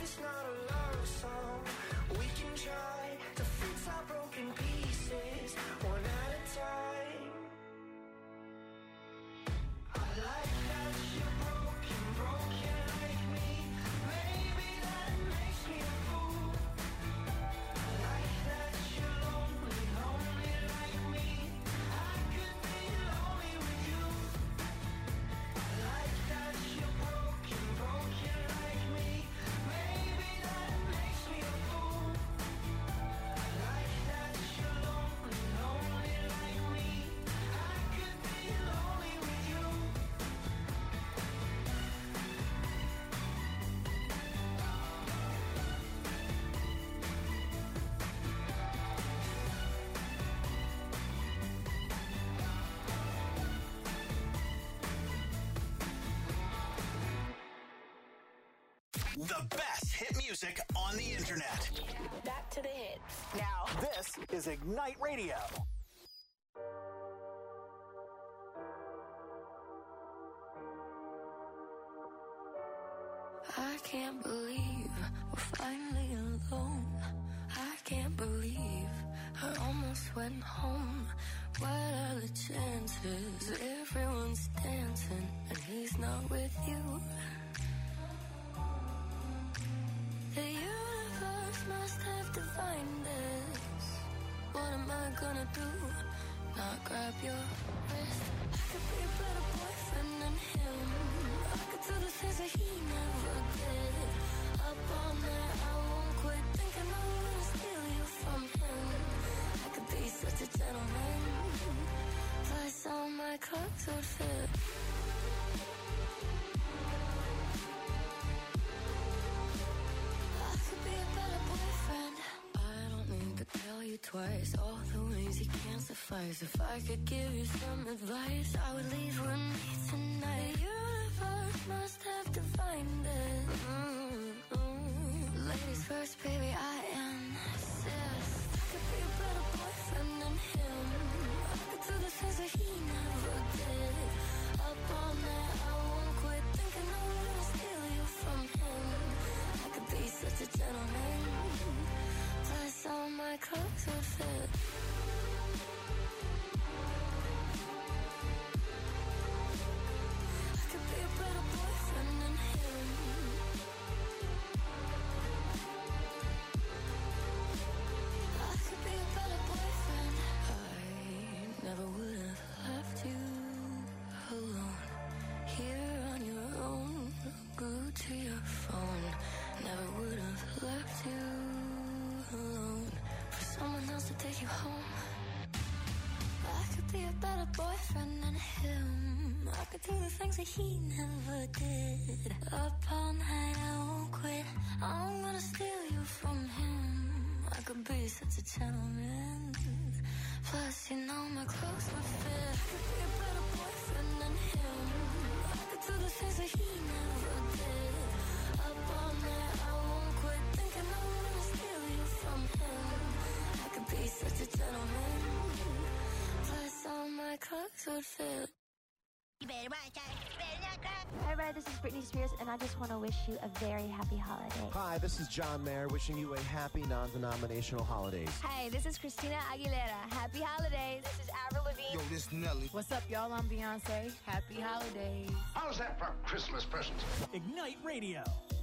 is not a love song. We can try to fix our broken pieces one at a time. I like that you're broken, broken like me. Maybe that makes me a fool. I like that you're lonely, lonely like me. I could be lonely with you. I like that you're broken, broken like me. Maybe that makes me a fool. I like that you're lonely, lonely like me. I could be lonely with you. The best hit music on the internet. Back to the hits. Now, this is Ignite Radio. I can't believe we're finally alone. I can't believe I almost went home. What are the chances? Everyone's dancing and he's not with you. The universe must have divined this. What am I gonna do? Not grab your wrist. I could be a better boyfriend than him. I could do the things that he never did. Up all night, I won't quit thinking I'm gonna steal you from him. I could be such a gentleman. Plus all my clothes would fit. I could be a better boyfriend. I don't need to tell you twice all the ways you can't suffice. If I could give you some advice, I would leave with me tonight. The universe must have divined it. Ladies first, baby, I insist. I could be a better boyfriend than him. I could do the things that he never did. Up all night, I won't quit thinking I'm gonna steal you from him. I could be such a gentleman. Plus all my clothes would fit. I could be a better boyfriend than him. I could be a better boyfriend. I never would have left you alone. Here on your own, glued to your phone. Never would have left you alone for someone else to take you home. I could be a better boyfriend than him. I could do the things that he never did. Up all night, I won't quit. I'm gonna steal you from him. I could be such a gentleman. Plus, you know my clothes would fit. I could be a better boyfriend than him. I could do the things that he never did. Up all night, I won't quit thinking I'm gonna steal you from him. I could be such a gentleman. Plus, all my clothes would fit. Hi, everybody, this is Britney Spears, and I just want to wish you a very happy holiday. Hi, this is John Mayer, wishing you a happy non-denominational holidays. Hey, this is Christina Aguilera. Happy holidays. This is Avril Lavigne. Yo, this is Nelly. What's up, y'all? I'm Beyonce. Happy holidays. How's that for a Christmas present? Ignite Radio.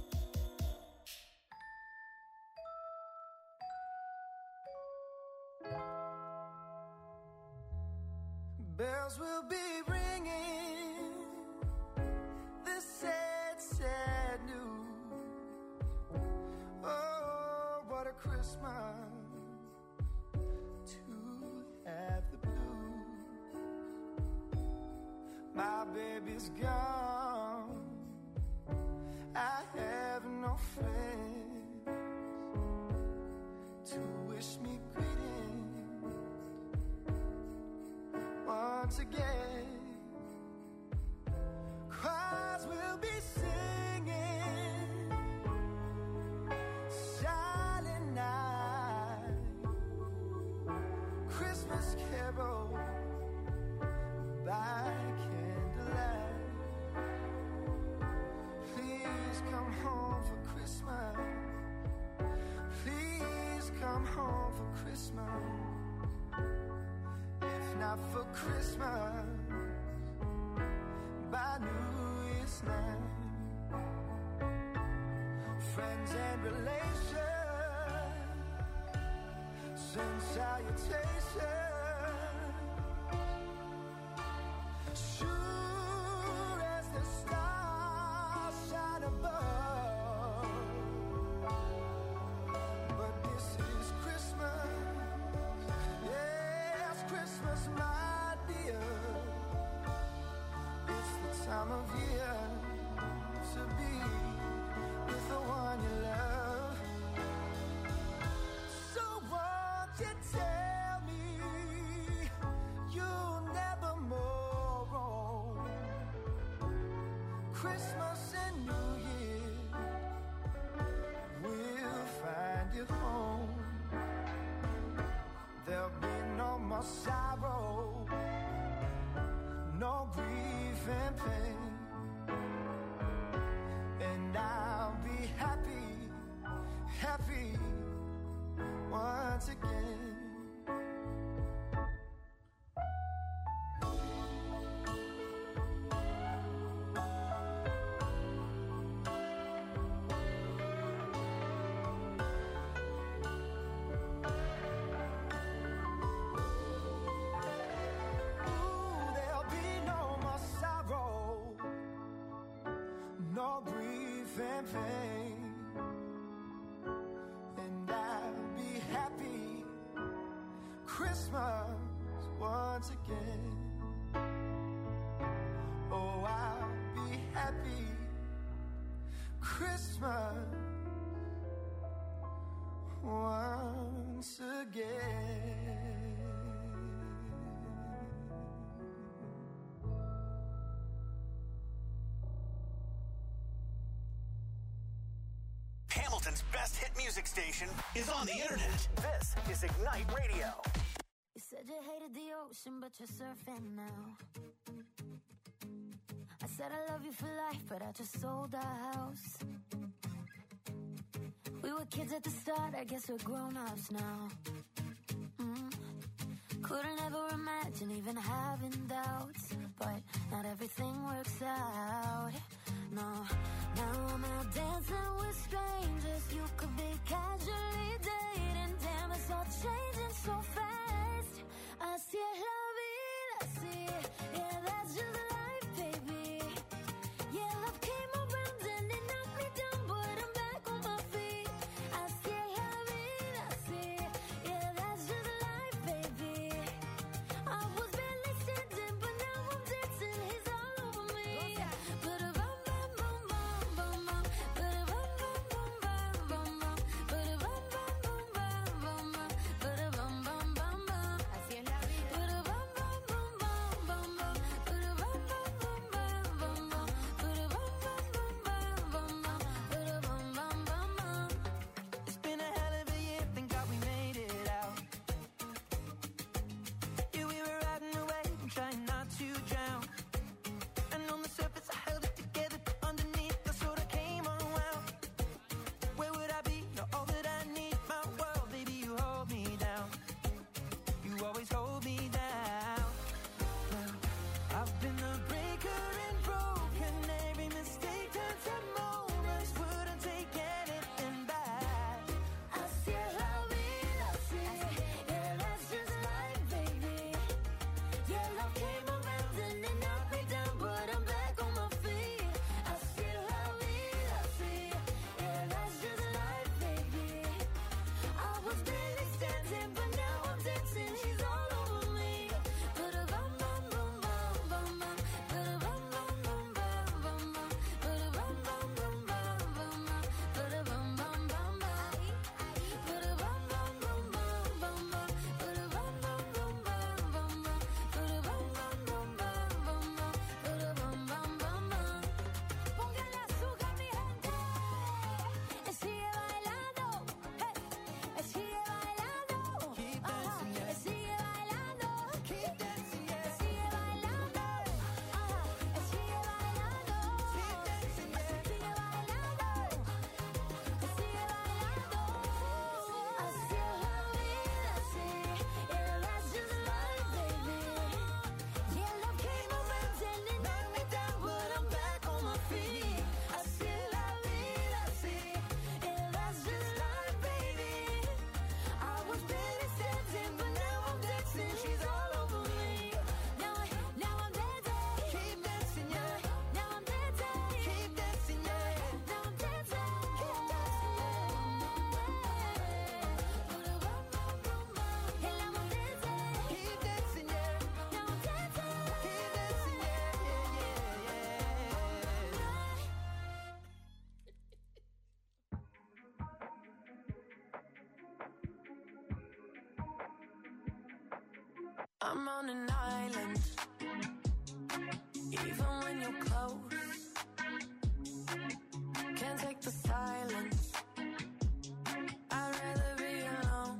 Bells will be ringing, the sad, sad news. Oh, what a Christmas to have the blues. My baby's gone, I have no friends to wish me greetings. Once again, choirs will be singing Silent Night, Christmas carol by candlelight. Please come home for Christmas. come home for Christmas. If not for Christmas, by New Year's night. Friends and relations send salutations. Sure as the stars shine above. But this is Christmas. Yes, Christmas, my dear. It's the time of year to be with the one you love. So won't you tell me you'll never more roam? Christmas and New Year will find you home. There'll be no more sorrow, no grief and pain. And I'll be happy, happy once again. Ooh, there'll be no more sorrow, no grief and pain. And I'll be happy Christmas once again. Oh, I'll be happy Christmas once again. Hamilton's best hit music station is on the internet. This is Ignite Radio. You said you hated the ocean, but you're surfing now. I said I love you for life, but I just sold our house. We were kids at the start, I guess we're grown-ups now. Couldn't ever imagine even having doubts, but not everything works out. No, now I'm out dancing with strangers. You could be casually dating. Damn, it's all changing so fast. Así es la vida, así. Yeah, that's just life, baby. Yeah, love came around and it knocked me down, but I'm back on my feet. Así es la vida, así. Yeah, that's just life, baby. I was barely standing, but now I'm dancing. He's all over me. Ba-da-bum, bum, bum, bum, bum, bum. Ba-da-bum, bum, bum, bum. I'm on an island. Even when you're close, can't take the silence. I'd rather be alone.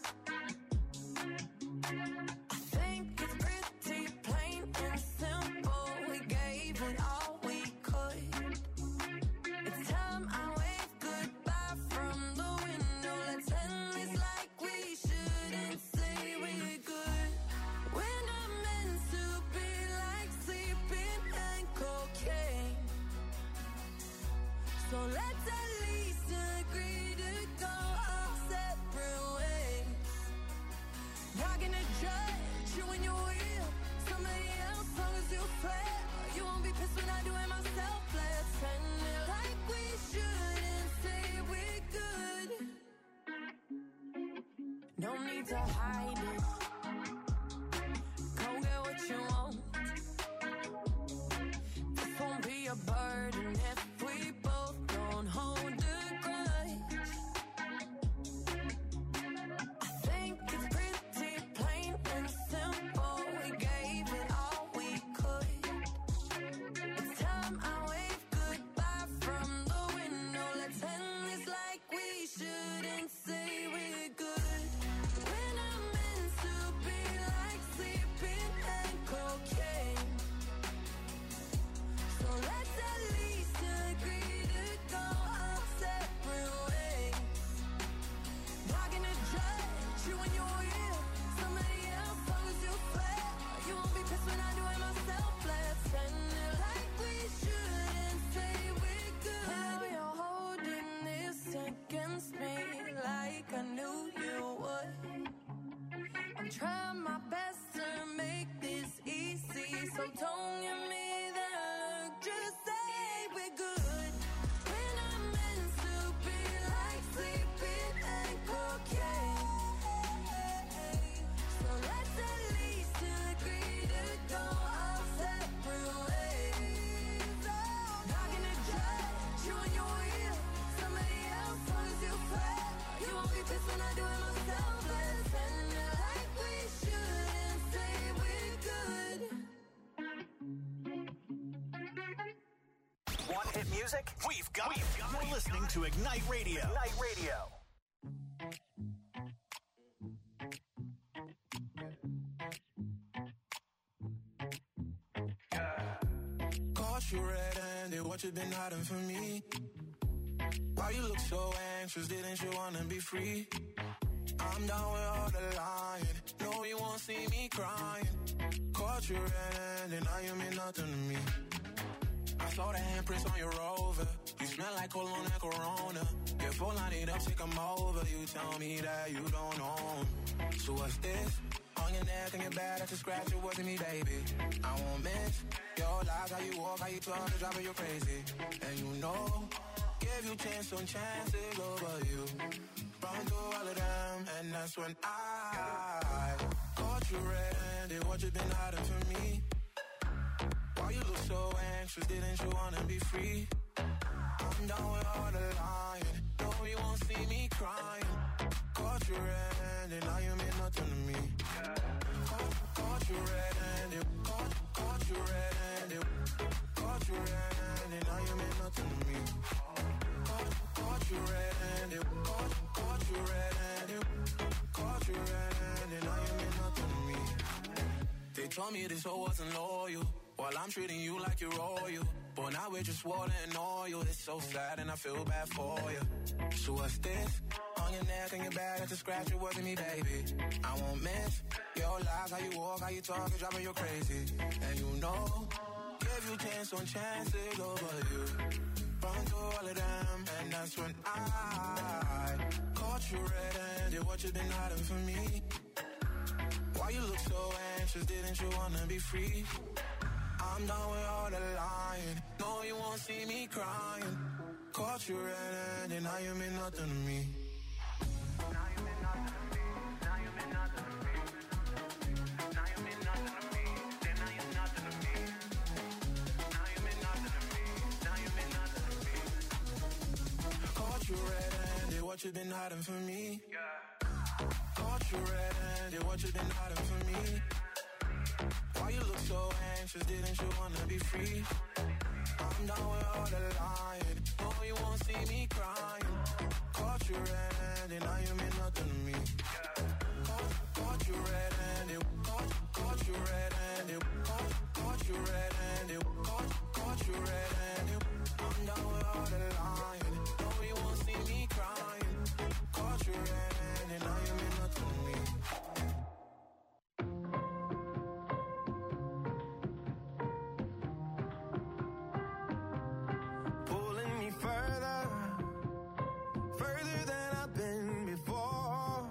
I think it's pretty plain and simple. We gave it all we could. It's time I wave goodbye from the window. Let's end this like we shouldn't say we're good. We're not meant to be like sleeping and cocaine. So let's at least agree to go our separate ways. Not gonna judge you when you're real. Somebody else, long as you swear. You won't be pissed when I do it myself. Let's end it like we shouldn't say we're good. No need to hide it. Go get what you want. This won't be a burden if we both don't hold a grudge. I think it's pretty plain and simple. We gave it all we could. It's time I wave goodbye from the window. Let's end this like we shouldn't say we're good. We're not meant to be like sleeping and cocaine. So let's at least agree to go our separate ways. Not gonna judge you when you're real. Somebody else, long as you swear. You won't be pissed when I do it myself. Let's end it like we shouldn't say we're good. Now you're holding this against me like I knew you would. I'm trying my best to make this easy, so don't give me that look. Just say we're good. We're not meant to be like sleeping and cocaine. So let's at least agree to go our separate ways. Not gonna judge you when you're real. Somebody else, long as you swear. You won't be pissed when I do it myself. Let's end it like we shouldn't say we're good. Want hit music? We've got it. You're listening to Ignite Radio. Ignite Radio. Caught you red-handed, what you been hiding from me? Why you look so anxious, didn't you wanna be free? I'm down with all the lying, no you won't see me crying. Caught you red-handed, now you mean nothing to me. I saw the handprints on your Rover, you smell like cologne and Corona. Your phone line it up, take 'em over, you tell me that you don't know 'em. So what's this? On your neck and your back, that's a scratch, it wasn't me, baby. I won't miss your lies, how you walk, how you talk, it's driving you crazy. And you know, give you chance on chances over you. Run through all of them, and that's when I caught you red-handed, what you been hiding from me? Why you look so anxious, didn't you wanna be free? I'm down with all the lying, no you won't see me crying. Caught you red-handed, now you mean nothing to me. Caught you red-handed, caught you red-handed, caught you red-handed, now you mean nothing to me. Caught you red-handed, caught you red-handed, caught you red-handed, now you mean nothing to me. They told me this hoe wasn't loyal, while I'm treating you like you're royal. But now we're just water and oil. It's so sad and I feel bad for you. So what's this? On your neck and your back, that's a scratch, it wasn't me, baby. I won't miss your lies, how you walk, how you talk, it's driving you crazy. And you know, give you chance on chances over you. Run through all of them, and that's when I caught you red-handed, what you been hiding from me? Why you look so anxious, didn't you wanna be free? I'm done with all the lying, no you won't see me crying. Caught you red-handed, now you mean nothing to me. Now you mean nothing to me, now you mean nothing to me. Now you mean nothing to me, then now you're nothing to me. Now you mean nothing to me, now you mean nothing to me. Caught you red-handed, what you been hiding from me? Caught you red-handed, what you been hiding from me? Why you look so anxious? Didn't you wanna be free? I'm down with all the lying. No, you won't see me crying. Caught you red-handed, now you mean nothing to me. Caught you red-handed. Caught you red-handed. Caught you red-handed. Caught you red-handed. I'm down with all the lying. No, you won't see me crying. Caught you red-handed, now you mean nothing to me. Pulling me further than I've been before.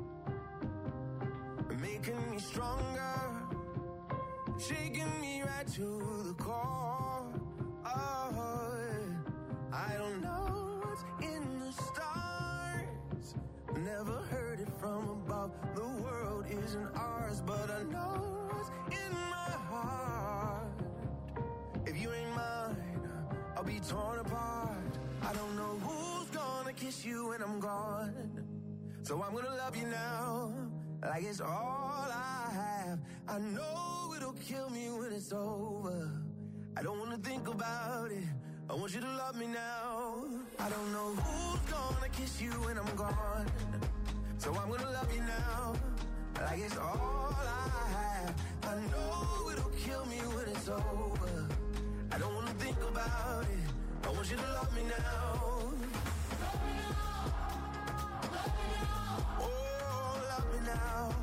Making me stronger, shaking me right to the core. Oh, I don't know what's in the stars. Never heard it from above. The world isn't ours, but I know what's in my heart. If you ain't mine, I'll be torn apart. I don't know who's gonna kiss you when I'm gone. So I'm gonna love you now, like it's all I have. I know it'll kill me when it's over. I don't wanna think about it. I want you to love me now. I don't know who's gonna kiss you when I'm gone. So I'm gonna love you now, like it's all I have. I know it'll kill me when it's over. I don't wanna think about it. I want you to love me now. Love me now. Love me now. Oh, love me now.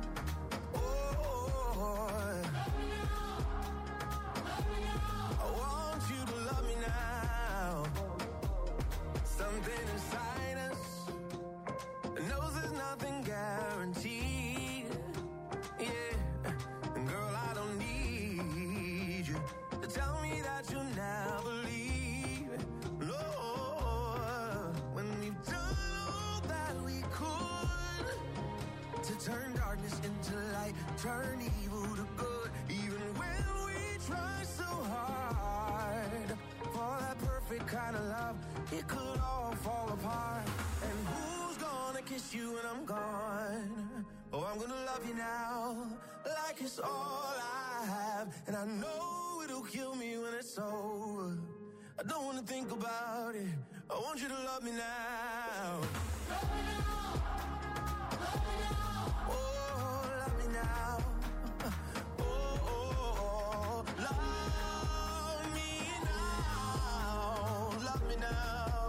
Oh, love me now. Love me now. I want you to love me now. Something inside us knows there's nothing guaranteed. Yeah, and girl, I don't need you to tell me that you'll never leave. No, when we've done all that we could to turn darkness into light, turn evil to good. Even when we try so hard for that perfect kind of love, it could all fall apart. And who's gonna kiss you when I'm gone? Oh, I'm gonna love you now, like it's all I have. And I know it'll kill me when it's over. I don't wanna think about it. I want you to love me now. Love me now. Love me now. Oh, love me now. Oh, love me now. Love me now.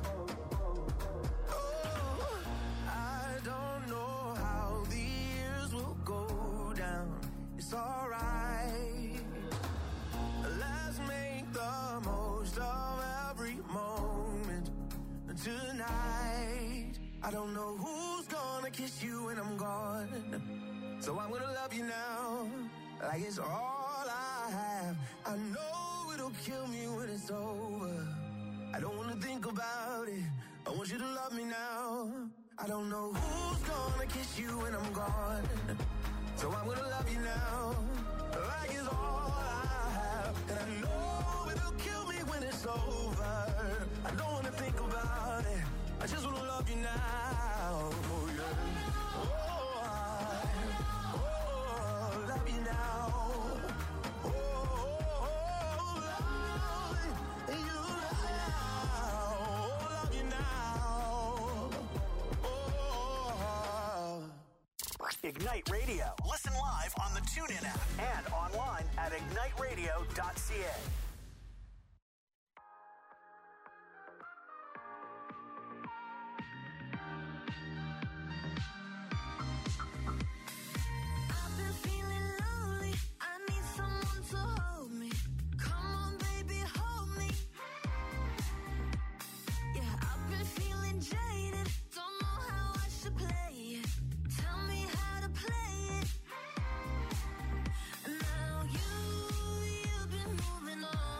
Oh, I don't know how the years will go down. It's alright. Let's make the most of every moment tonight. I don't know who's gonna kiss you when I'm gone. So I'm gonna love you now, like it's all I have. I know it'll kill me when it's over. I don't wanna think about it. I want you to love me now. I don't know who's gonna kiss you when I'm gone. So I'm gonna love you now, like it's all I have. And I know it'll kill me when it's over. I don't wanna think about it. I just wanna love you now. Oh, yeah. Oh, love you now. Oh, love you now. Love you now. Oh. Ignite Radio. Listen live on the TuneIn app and online at igniteradio.ca. I've been feeling lonely. I need someone to hold me. Come on, baby, hold me. Yeah, I've been feeling jaded. Don't know how I should play it. Tell me how to play it. Now you've been moving on.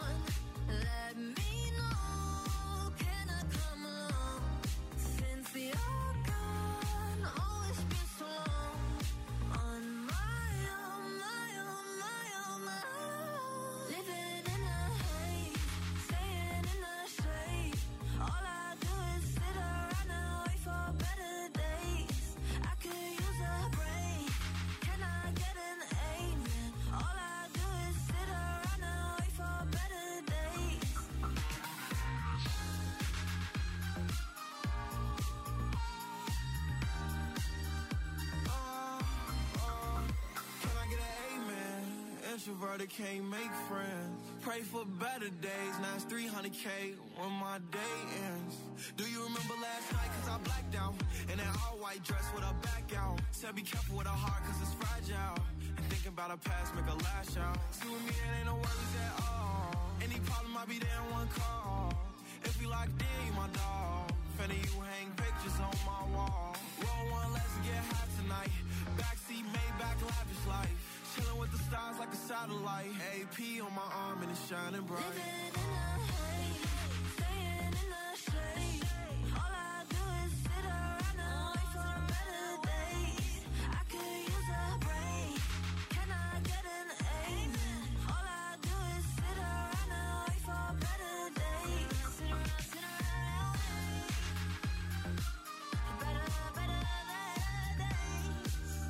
Introverted can't make friends. Pray for better days. Now it's 300K when my day ends. Do you remember last night? Cause I blacked out. In that all-white dress with a back out. Said be careful with her heart cause it's fragile. And thinking about her past make her lash out. See with me it ain't no worries at all. Any problem I be there in one call. If you locked in, you my dog. Finna you hang pictures on my wall. Roll one, let's get high tonight. Backseat, Maybach, lavish life. Chillin' with the stars like a satellite. AP on my arm and it's shining bright. Living in the haze, staying in the shade. All I do is sit around and wait for better days. I could use a break. Can I get an amen? All I do is sit around and wait for better days. Sit around and wait. Better days.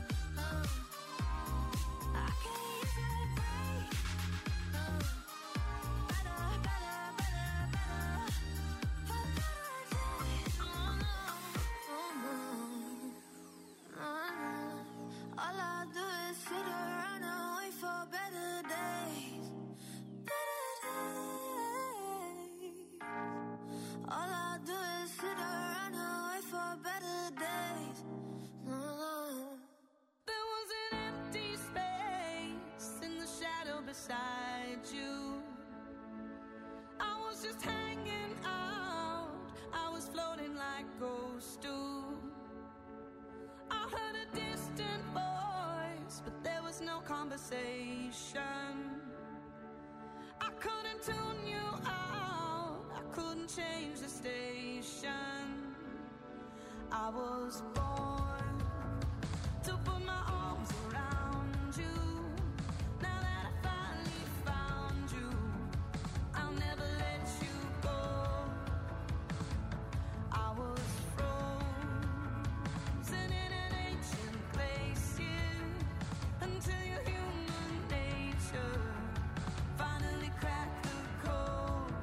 I can use a break. Better for better days. All I do is sit around and wait for better days. Better days. All I do is sit around and wait for better days. There was an empty space in the shadow beside you. I was just hanging out. I was floating like ghosts do. I heard a distant voice, but there was no conversation. I couldn't tune you out. I couldn't change the station. I was born to put my arms around you. Now that I finally found you, I'll never let you go. I was frozen in an ancient place, yeah, until your human nature finally cracked the code.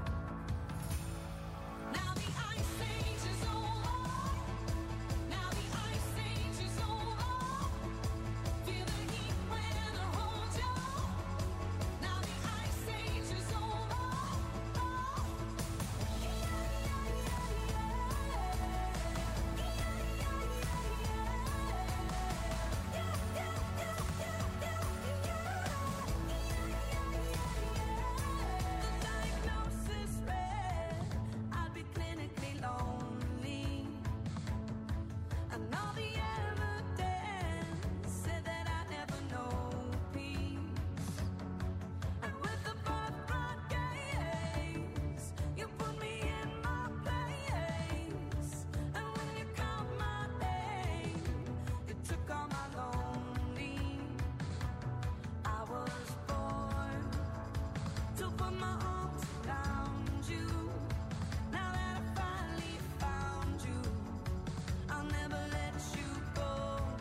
Now the ice age is over. Now the ice age is over. Feel the heat when I hold you. Now the ice age is over. The diagnosis read I'd be clinically lonely. And all the evidence said that I never know peace. And with the birthright gaze, you put me in my place. And when you called my name, you took all my lonely. I was born to put my arms around you. Now that I finally found you, I'll never let you go.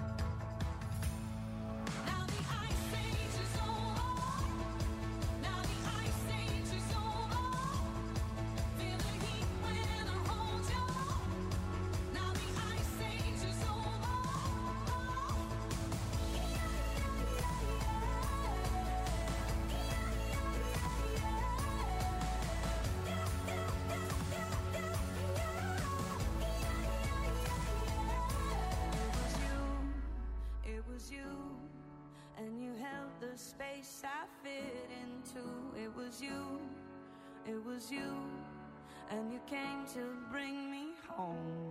Now the ice age is over. Now the ice age is over. Feel the heat when I hold you. Now the ice age is over. It was you, and you held the space I fit into. It was you, and you came to bring me home.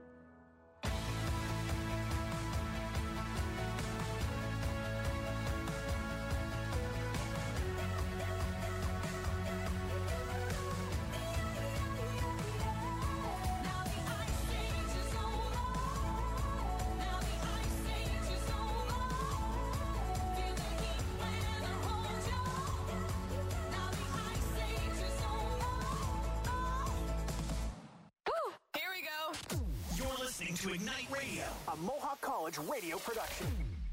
Now the ice age is over. Now the ice age is over. Feel the heat when I hold you. Now the ice age is over. Here we go. You're listening to Ignite Radio, a Mohawk College radio production.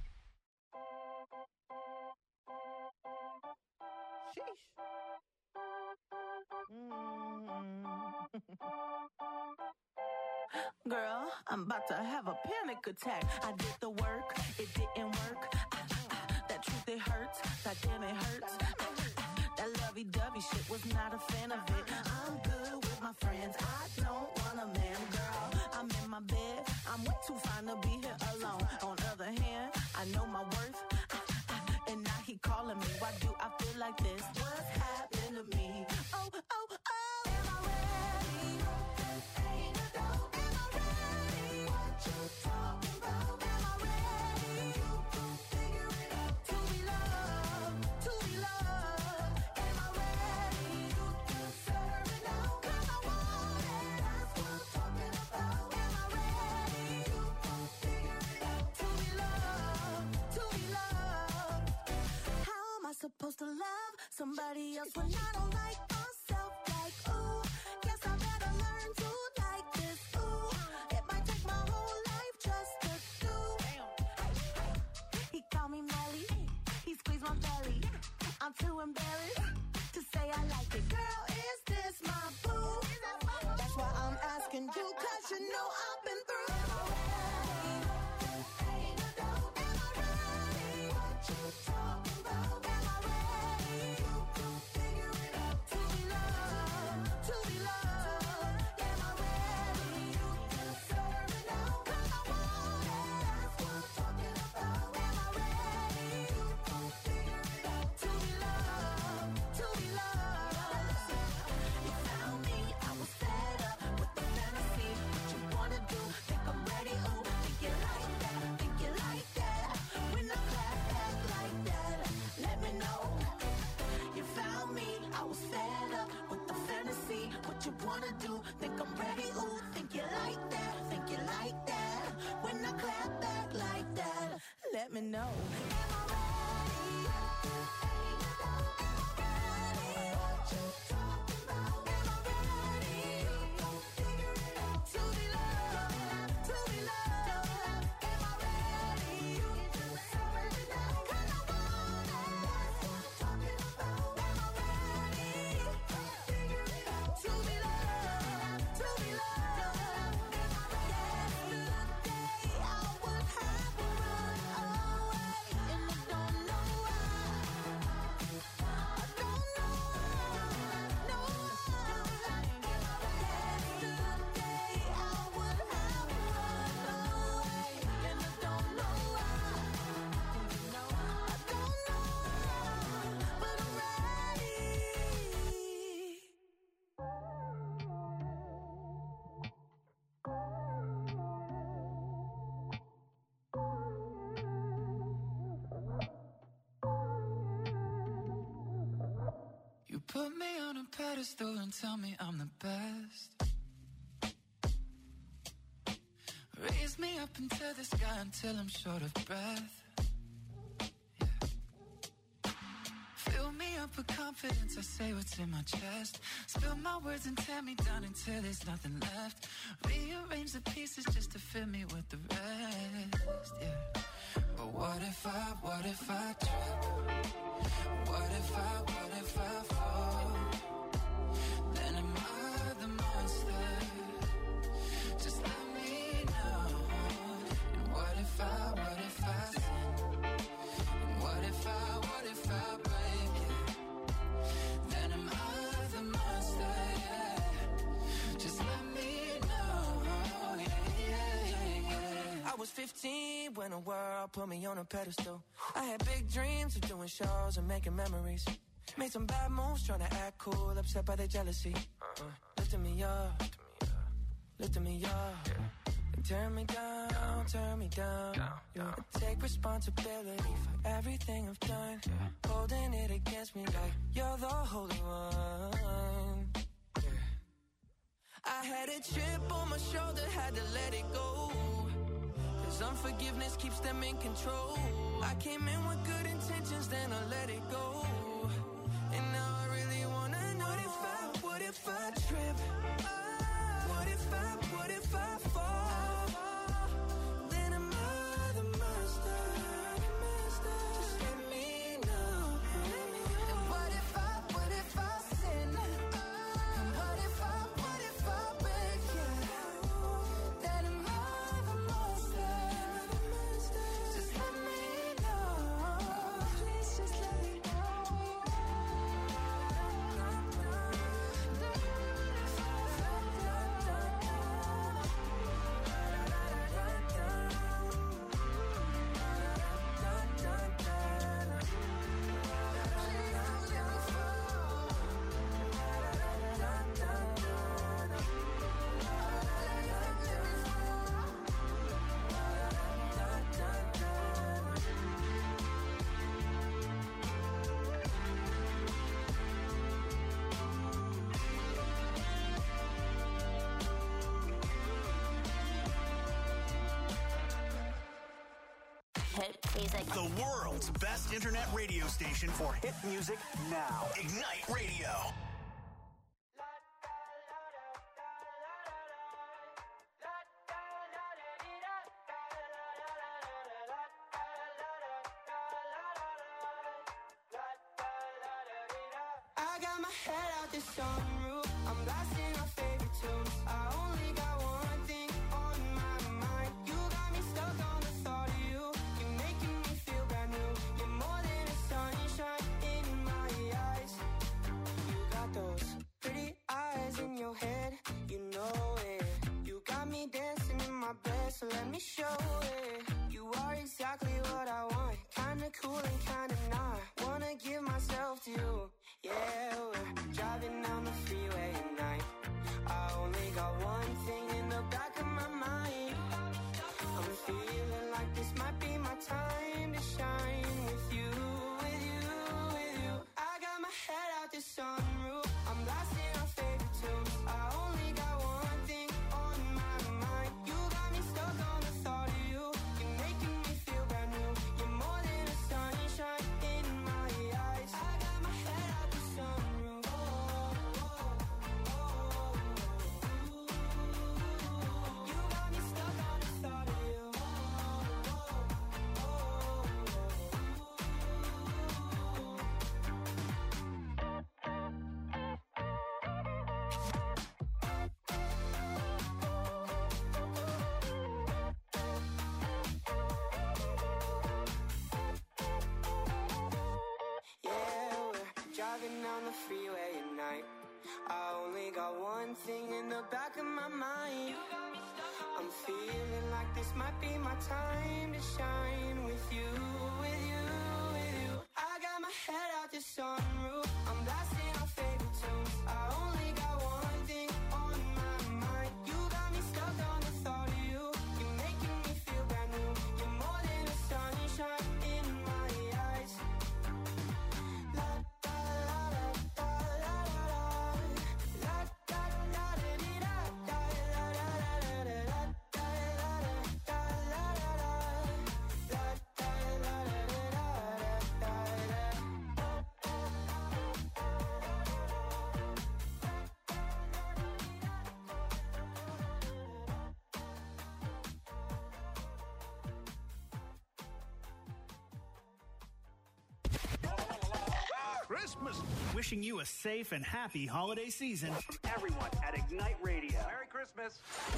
Girl, I'm about to have a panic attack. I did the work, it didn't work. That truth, it hurts. God damn it, it hurts. That lovey-dovey shit was not a fan of it. I'm good with my friends, I don't want a man, girl. I'm in my bed, I'm way too fine to be here alone. On the other hand, I know my worth, and now he calling me. Why do I feel like this? What's happened to me? Oh, oh, oh. Am I ready? Ain't a dope. Am I ready? What you talking about? Am I ready? You can figure it out. To be loved, to be loved. Am I ready? You can serve it out. 'Cause I want it. That's what I'm talking about. Am I ready? You can figure it out. To be loved, to be loved. How am I supposed to love somebody else when I don't like myself? Like, ooh, guess I better learn to like this. Ooh, it might take my whole life just to do. He called me Melly, he squeezed my belly. I'm too embarrassed to say I like it. Girl, is this my boo? That's why I'm asking you, 'cause you know I've been through. Am I ready? Ain't a dope. Am I ready? What you talking about? Am I ready? You can figure it out. To be loved, to be loved. Am I ready? You can serve it out. 'Cause I want it. That's what I'm talking about. Am I ready? You can figure it out. To be loved, to be loved. You found me, I was fed up with the fantasy. What you wanna do? Think I'm ready? Ooh, think you like that? Think you like that? When I clap back like that, let me know. You found me, I was fed up with the fantasy. What you wanna do? Think I'm ready? Ooh, think you like that? Think you like that? When I clap back like that, let me know. Am I ready? Ain't a doubt. Am I ready? What you talking about? Am I ready? You gon' figure it out. To be loved, to be loved. Am I ready? You can serve it out. 'Cause I want it. That's what I'm talking about. Am I ready? You gon' figure it out. To be loved, to be loved. Am I ready? Yesterday I would have run away, and I don't know why. I don't know why. No. Yesterday I would have run away, and I don't know why. I don't know, but I'm ready. You put me on a pedestal and tell me I'm the best. Raise me up into the sky until I'm short of breath. Yeah. Fill me up with confidence, I say what's in my chest. Spill my words and tear me down until there's nothing left. Rearrange the pieces just to fill me with the rest. Yeah. But what if I trip? What if I fall? Then am I the monster? Just let me know. And what if I sin? And what if I break it? Then am I the monster? Yeah. Just let me know. Yeah. I was 15 when the world put me on a pedestal. I had big dreams of doing shows and making memories. Made some bad moves trying to act cool, upset by the jealousy. Lifting me up, lifting me up. And turn me down. Yeah. I take responsibility for everything I've done. Holding it against me like you're the holy one. I had a chip on my shoulder, had to let it go. 'Cause unforgiveness keeps them in control. I came in with good intentions, then I let it go. And now I really wanna know, what if I trip? What if I fall? Then am I the monster? Just let me know. And what if I sin? And what if I break it? Then am I the monster? Just let me know. Please just let me know. hit music. The world's best internet radio station for hit music now. Ignite Radio. I got my head out the sunroof. I'm blasting our favorite tunes. I only got one thing on my mind. You got me stuck on the thought of you. You're making me feel brand new. You're more than a sunshine in my eyes. You got those pretty eyes in your head. You know it. You got me dancing in my bed, so let me show it. You are exactly what I want. Kinda cool and kinda not. Wanna give myself to you. Yeah, we're driving down the freeway at night. I only got one thing in the back of my mind. I'm feeling like this might be my time to shine with you, with you, with you. I got my head out the sunroof. I'm blasting our favorite tunes. I only got one thing on my mind. You got me stuck on the thought of you. You're making me feel brand new. You're more than a sunshine in my eyes. I got my head out the sunroof. You got me stuck on the thought of you. Yeah, we're driving down the freeway at night. I only got one thing in the back of my mind. I'm feeling like this might be my time to shine with you, with you, with you. I got my head out the sunroof. I'm blasting our favorite tunes. I only got one thing on my mind. You got me stuck on the thought of you. You're making me feel brand new. You're more than a sunshine in my eyes. La da la la da la la la. La da la da dee da da la la la la la da la la da la la la. La da la da da da Christmas. Wishing you a safe and happy holiday season from everyone at Ignite Radio. Merry Christmas.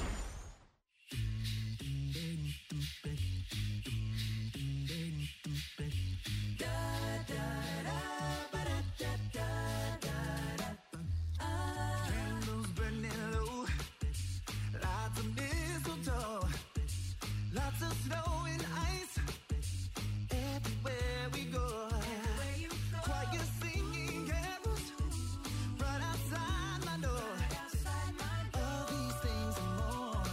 Candles burning low, lots of mistletoe, lots of snow and ice. Everywhere we go, choir singing carols right outside my door. All these things and more.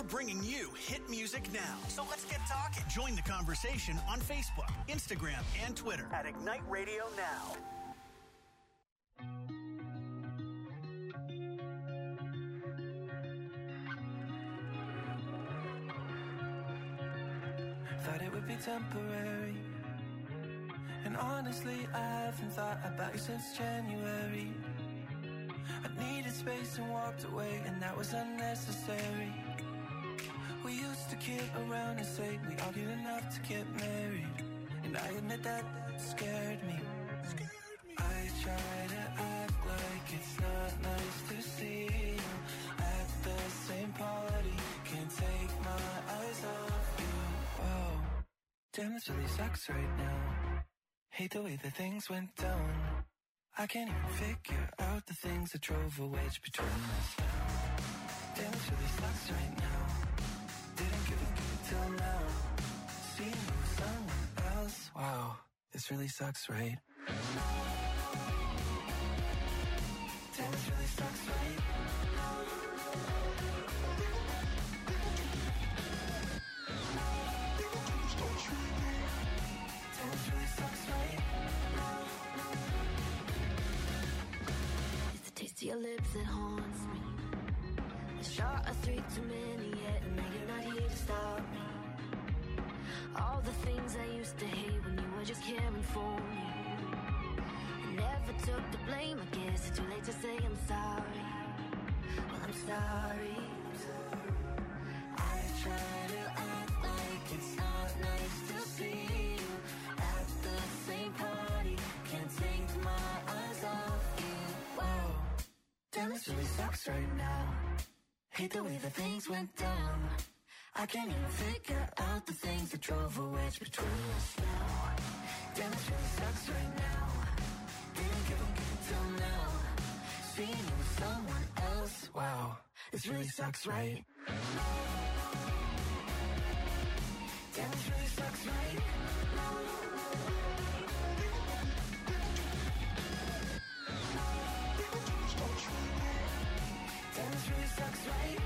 bringing you hit music now. So let's get talking. Join the conversation on Facebook, Instagram, and Twitter at Ignite Radio Now. Thought it would be temporary, and honestly I haven't thought about you since January. I needed space and walked away, and that was unnecessary. We used to kid around and say we argued enough to get married, and I admit that scared me. I try to act like it's not nice to see you at the same party. Can't take my eyes off you. Whoa, damn, this really sucks right now. Hate the way that things went down. I can't even figure out the things that drove a wedge between us now. Damn, this really sucks right now. Didn't give a fuck till now. Seeing you with someone else. Wow, this really sucks, right? Damn, this really sucks, right? Damn, this really sucks, right? It's the taste of your lips that haunts me. A shot of 3 too many yet, and now you're not here to stop me. All the things I used to hate when you were just caring for me. I never took the blame, I guess it's too late to say I'm sorry. Well, I'm sorry. I try to act like it's not nice to see you at the same party. Can't take my eyes off you. Whoa, damn, this really sucks right now. Hate the way that things went down. I can't even figure out the things that drove a wedge between us now. Damn, this really sucks right now. Didn't give a fuck till now. Seeing you with someone else. Wow, this really sucks, right? Damn, this really sucks, right? Damn, this really sucks, right?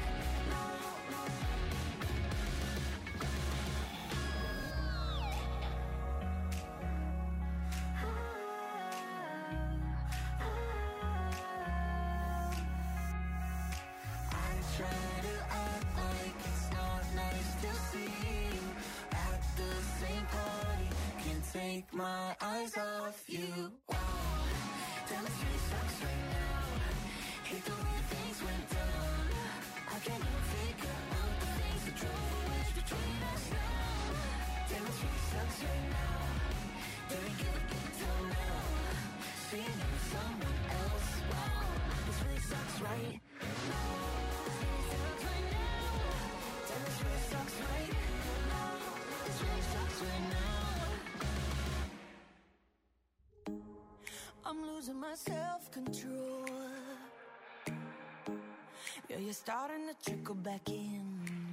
Take my eyes off you. Wow, damn, this really sucks right now. Hate the way things went down. I can't even figure out the things that drove a wedge between us now. Damn, this really sucks right now. Didn't give a fuck till now. Seeing you with someone else. Wow, this really sucks, right? Damn, this really sucks right now. This really sucks right now. I'm losing my self-control. Yeah, you're starting to trickle back in,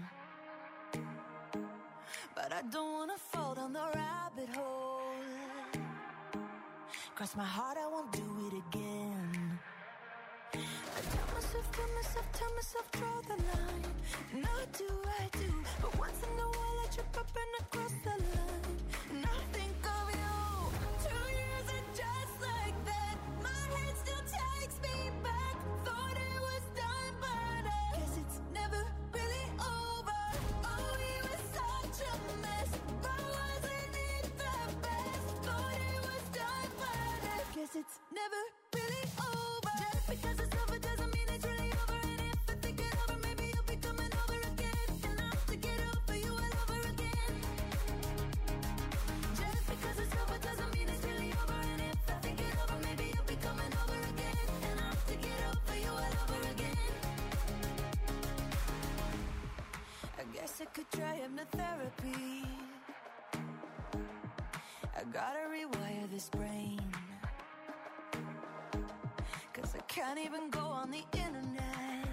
but I don't wanna fall down the rabbit hole. Cross my heart, I won't do it again. I tell myself, draw the line. Now do I do, but once in a while I trip up and I cross the line. And I think of you. 2 years and just like that, my head still takes me back. Thought it was done, but I guess it's never really over. Oh, we were such a mess, but wasn't it the best? Thought it was done, but I guess it's never really over. Just because it's over doesn't mean it's really over. And if I think it over, maybe you'll be coming over again. And I'll have to get over you all over again. Just because it's over doesn't mean it's really over. And if I think it over, maybe you'll be coming over again. And I'll have to get over you all over again. I guess I could try hypnotherapy. I gotta rewire this brain, 'cause I can't even go on the internet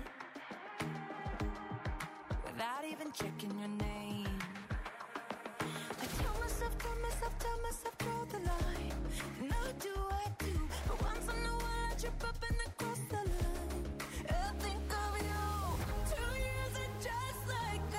without even checking your name. I tell myself, draw the line. Now do I do, but once in a while I trip up and I cross the line. I think of you. 2 years and just like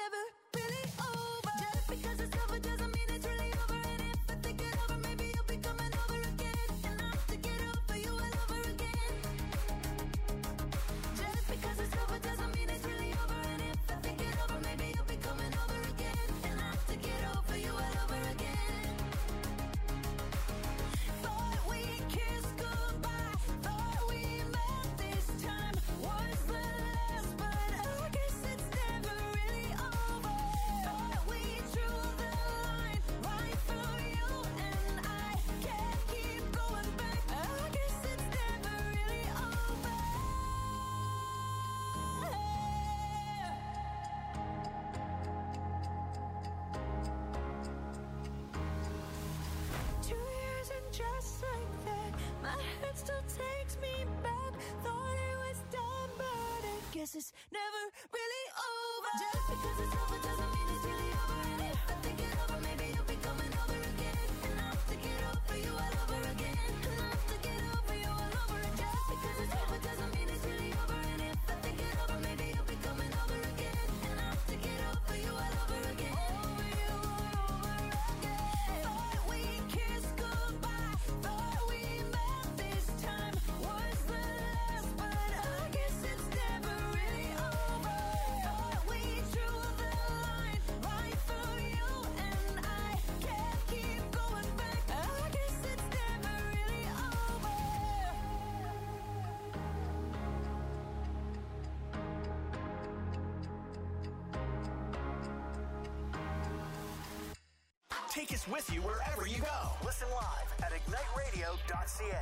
never really over. Just because it's over doesn't mean it's really over. And if I think it over, maybe you'll be coming over again. And I'll have to get over you all over again. Just because it's over doesn't mean it's really over. And if I think it over, maybe you'll be coming over again. And I'll have to get over you all over again. Thought we kissed goodbye, thought we met this time was the last, but I guess it's never really over. Thought we drew the line right through you and I can't keep going back. I guess it's never really over. 2 years and just like that, my head still takes me back. Thought it was done, but I guess it's never really over. Just because it's over doesn't mean it's really over. And if I think it over, maybe you'll be coming over again. And I'll have to get over you all over again. And I'll have to get over you all over again. Just because it's over doesn't mean it's really over. And if I think it over, maybe you'll be coming over again. And I'll have to get over you all over again. Over you all over again. Thought we kissed goodbye, thought we met this time was the last, but I guess it's never really over. Thought we drew the line right through you and I can't keep going back. I guess it's never really over. Take us with you wherever you go. Listen live at igniteradio.ca.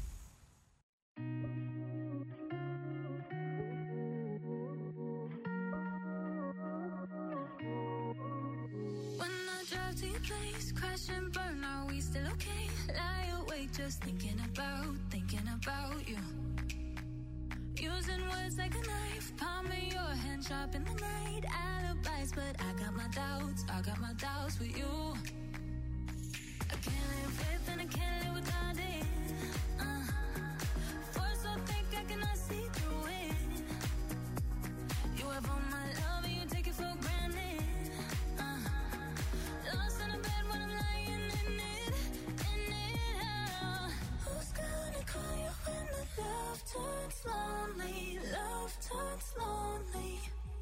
When I drive to your place, crash and burn, are we still okay? Lie awake just thinking about you. Using words like a knife, palm of your hand sharp in the night. Alibis, but I got my doubts with you. I can't live with and I can't live without it. Force so thick I cannot see through it. You have all my love and you take it for granted. Lost in a bed when I'm lying in it. Who's gonna call you when the love turns lonely? Love turns lonely.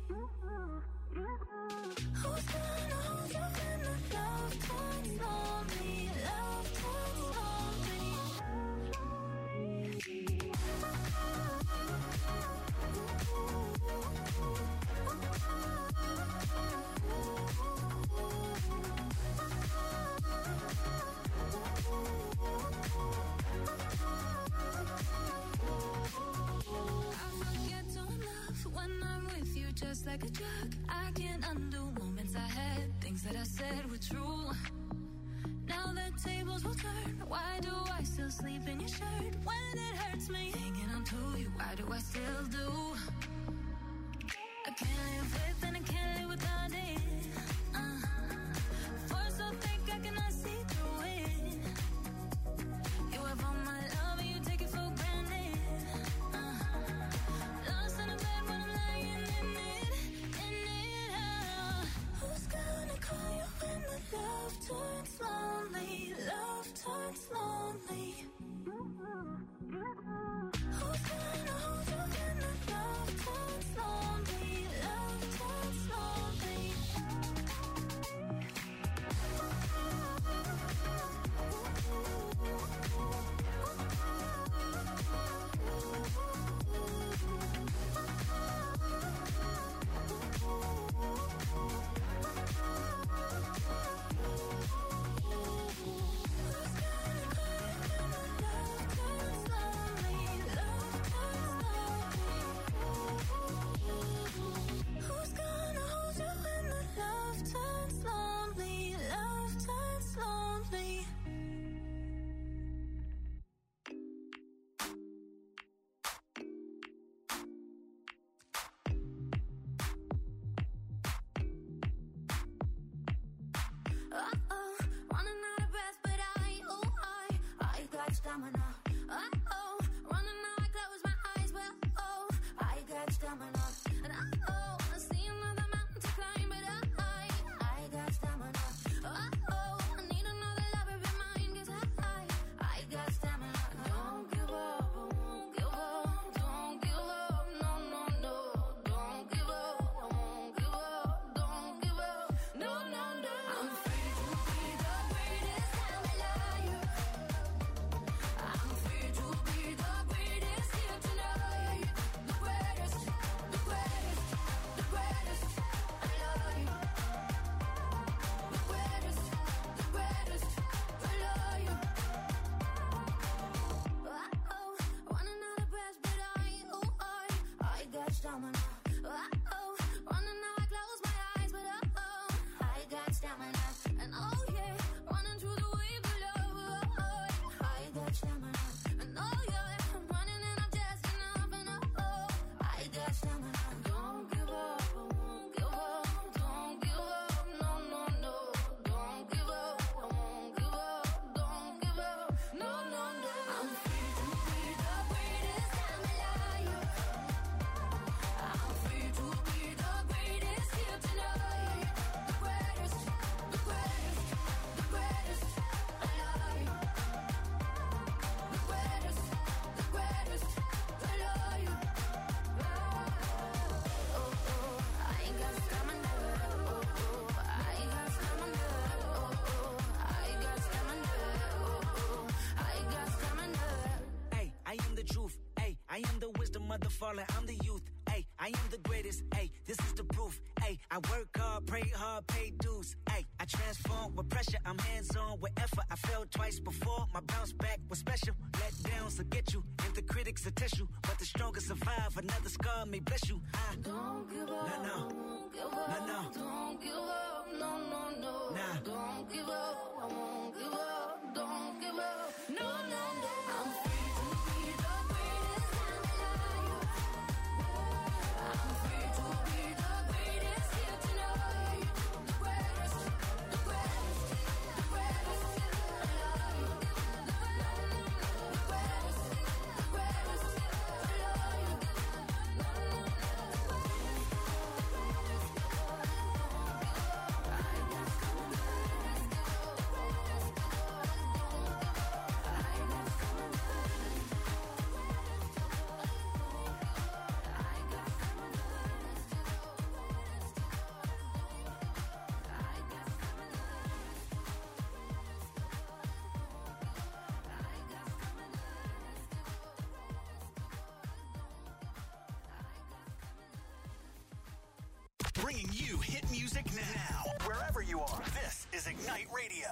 Who's gonna hold you when the love turns lonely? Love turns lonely. I forget to love when I'm with you, just like a drug. I can't undo moments I had, things that I said were true. Now the tables will turn. Why do I still sleep in your shirt when it hurts me? Hanging on to you, why do I still do? I can't live with and I can't live without it. Force so thick I cannot see through it. You have all my love and you take it for granted. Lost in a bed when I'm lying in it. Who's gonna call you when the love turns lonely? Love turns lonely. Who's gonna hold you when the love turns lonely? Love turns lonely. Who's gonna hold you when the love turns lonely? Love turns lonely. Uh-oh, running out of breath, but I got stamina. Uh-oh, running out, I close my eyes, well, I got stamina. And I see another mountain to climb, but I stamina. Oh, running now I close my eyes, but I got stamina. And oh yeah, running through the wave below. I got stamina. And oh yeah, I'm running and I'm just enough. And I got stamina. Don't give up, I won't give up. Don't give up, no, no, no. Don't give up, I won't give up. Don't give up, no, no, no. I'm free to be the greatest time alive. I'm free to be the greatest here tonight. The greatest, the greatest, the greatest alive. The greatest, the greatest alive. Oh, oh, I ain't got stamina. Oh, oh, I ain't got stamina. Oh, oh, I got stamina. Oh, oh, I got stamina. Hey, I am the truth. Hey, I am the wisdom of the fallen. I'm the youth. Hey, I am the greatest. Hey, this is the proof. Hey, I work hard, pray hard, pay dues. Hey, I transform with pressure. I'm hands-on with effort. I failed twice before. My bounce back was special. Let downs will get you. And the critics will test you. But the strongest survive. Another scar may bless you. Don't give up, No, no. I won't give up. No, no. Don't give up, no, no, no. Nah. Don't give up, I won't give up. Don't give up, no, no, no. I'm free to be the greatest time alive. I'm free to be the greatest here tonight. The greatest, the greatest, the greatest alive. The greatest, the greatest alive. Bringing you hit music now, wherever you are. This is Ignite Radio.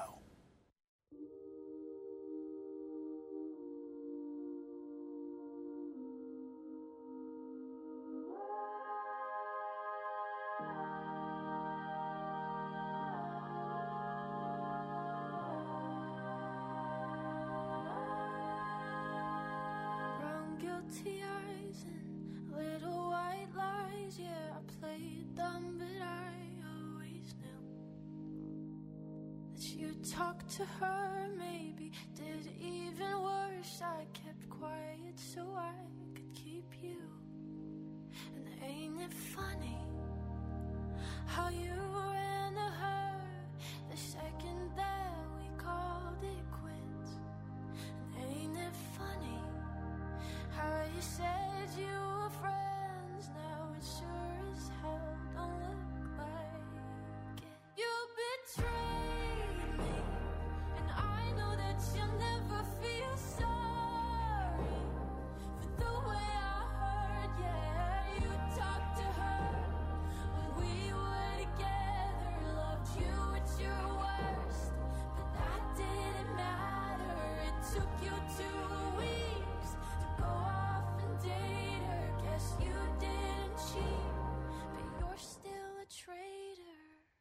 Brown guilty eyes and little white lies. Yeah, I played dumb, but I always knew that you'd talk to her. Maybe did even worse. I kept quiet so I could keep you. And ain't it funny how you ran to her the second that we called it quits? And ain't it funny how you said you were friends? Now it sure as hell don't look like it. You betrayed me, and I know that you'll never feel sorry for the way I hurt. Yeah, you talked to her when we were together, loved you at your worst, but that didn't matter. It took you 2 weeks to go off and date her. Guess you didn't cheat, but you're still a traitor.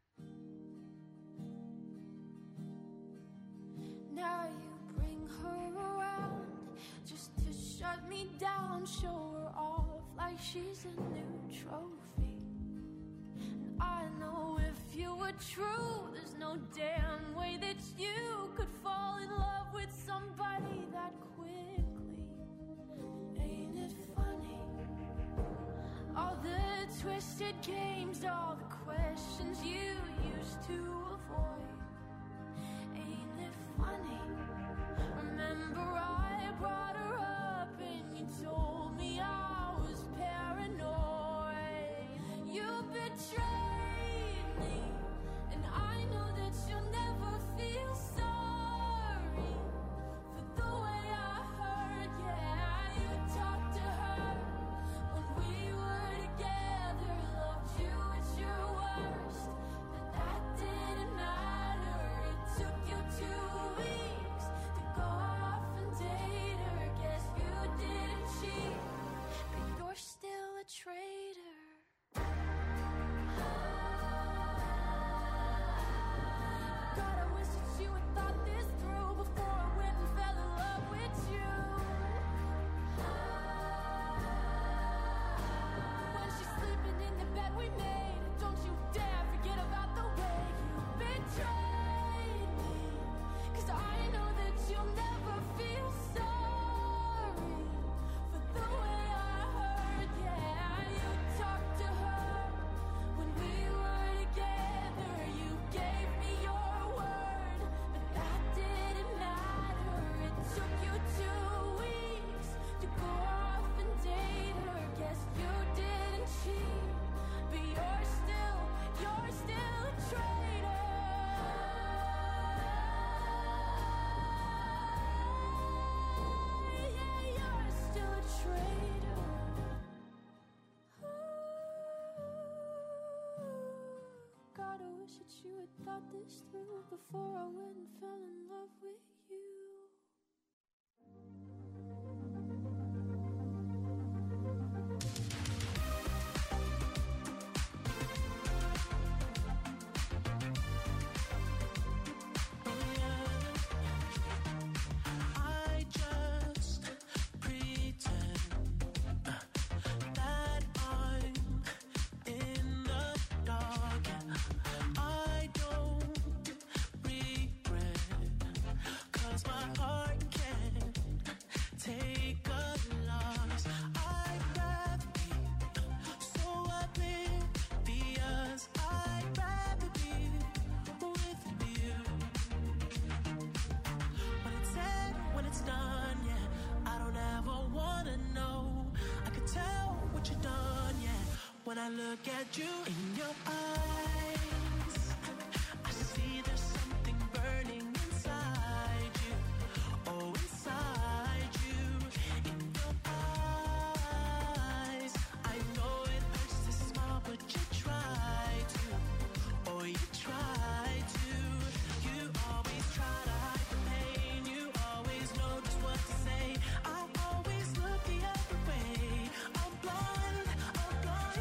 Now you bring her around just to shut me down, show her off like she's a new trophy. And I know if you were true, there's no damn way that you could fall in love with somebody that quickly. Ain't it funny? All the twisted games, all the questions you used to avoid. Ain't it funny? Remember I brought her up and you told me I was paranoid. You betrayed me, and I know that you'll never feel sorry for the way I hurt. Yeah, you talked to her when we were together, loved you at your worst, but that didn't matter. It took you 2 weeks to go off and date her. this through before I went and fell in love with you. When I look at you in your eyes, I see there's something burning inside you. Oh, inside you, in your eyes. I know it hurts to smile, but you try to. Oh, you try to. You always try to hide the pain. You always know just what to say. I always look the other way. I'm blind, I'm blind.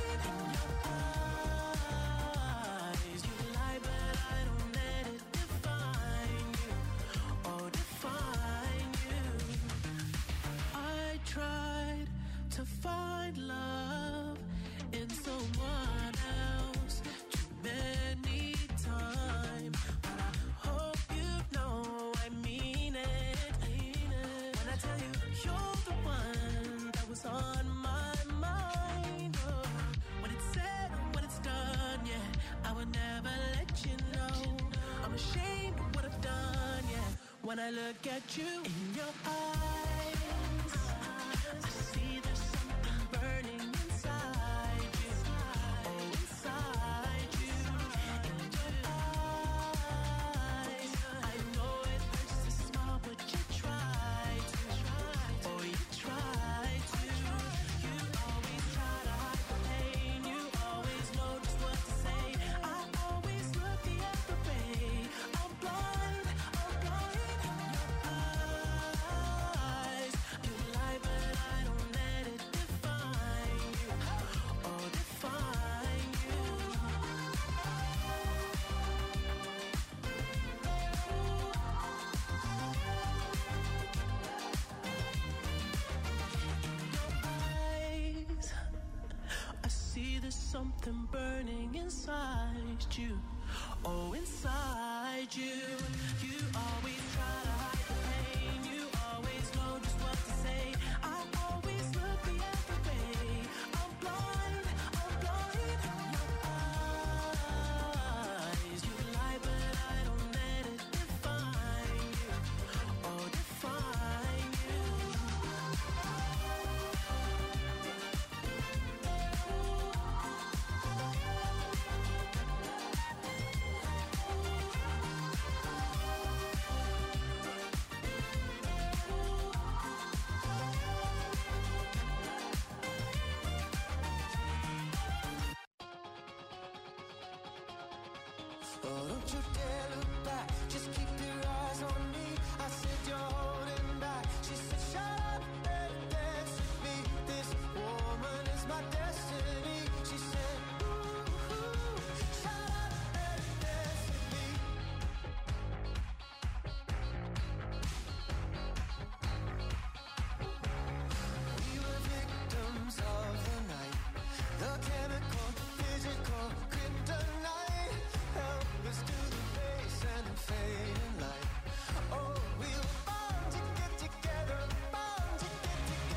To find love in someone else too many times, but I hope you know I mean it. When I tell you you're the one that was on my mind, oh, when it's said and when it's done, yeah, I would never let you know. I'm ashamed of what I've done, yeah. When I look at you in your eyes, I see there's something burning inside you. Oh, inside you. In your eyes, I know it hurts to smile, but you try to. Oh, you try to. You always try to hide the pain. You always know just what to say. I always look the other way. I'm blind, I'm blind. In your eyes, you lie, but I don't let it define you. Oh, define you. In your eyes, I see there's something burning inside you. Oh, inside you. You always try to hide the pain. You always know just what to say. I always look the other way. I'm blind, I'm blind. In your eyes, you lie, but I don't let it define you. Oh, define you. Oh, don't you dare look back, just keep your eyes on me. I said